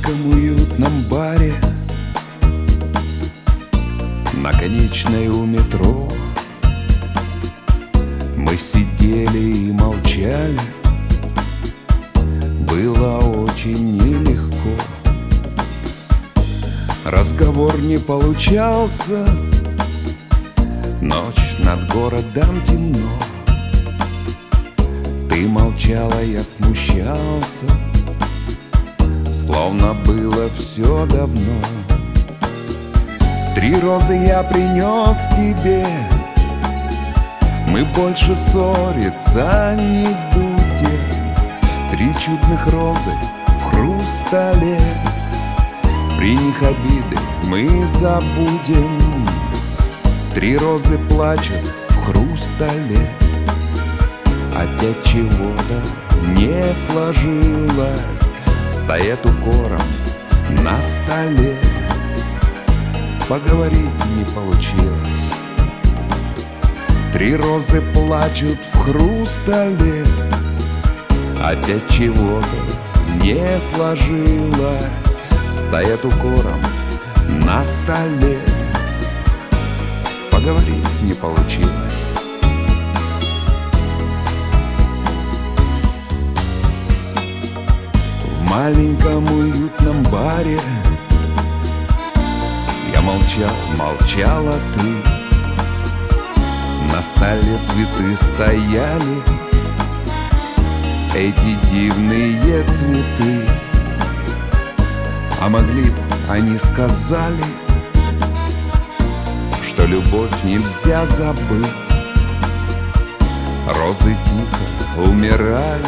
маленьком уютном баре на конечной у метро мы сидели и молчали. Было очень нелегко. Разговор не получался. Ночь над городом темно. Ты молчала, я смущался, словно было все давно. 3 розы я принес тебе. Мы больше ссориться не будем. 3 чудных розы в хрустале. При них обиды мы забудем. 3 розы плачут в хрустале. Опять чего-то не сложилось. Стоят укором на столе. Поговорить не получилось. 3 розы плачут в хрустале. Опять чего-то не сложилось. Стоят укором на столе. Поговорить не получилось. В маленьком уютном баре я молчал, молчала ты. На столе цветы стояли, эти дивные цветы. А могли б они сказали, что любовь нельзя забыть. Розы тихо умирали,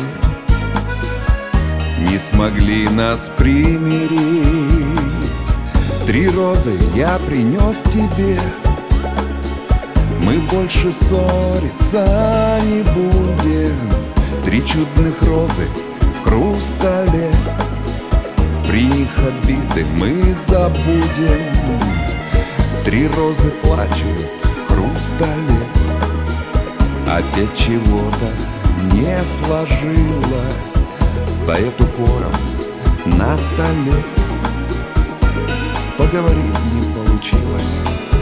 не смогли нас примирить. 3 розы я принес тебе. Мы больше ссориться не будем. 3 чудных розы в хрустале. При них обиды мы забудем. 3 розы плачут в хрустале. Опять чего-то не сложилось. Стоят укором на столе. Поговорить не получилось.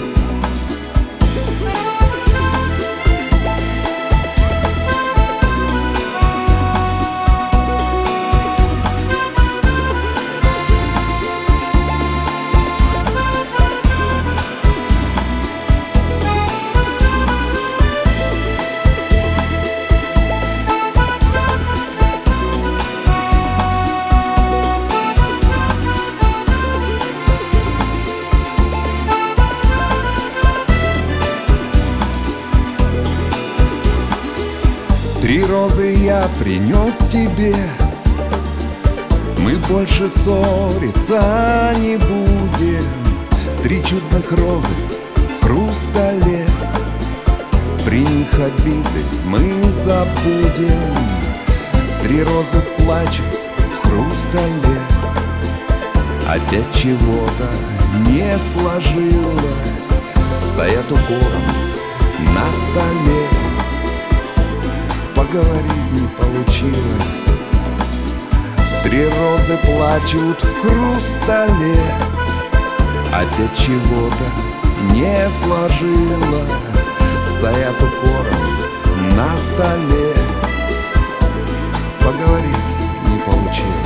Три розы я принес тебе. Мы больше ссориться не будем. 3 чудных розы в хрустале. При них обиды мы забудем. 3 розы плачут в хрустале. Опять чего-то не сложилось. Стоят укором на столе. Поговорить не получилось. 3 розы плачут в хрустале. Опять чего-то не сложилось. Стоят укором на столе. Поговорить не получилось.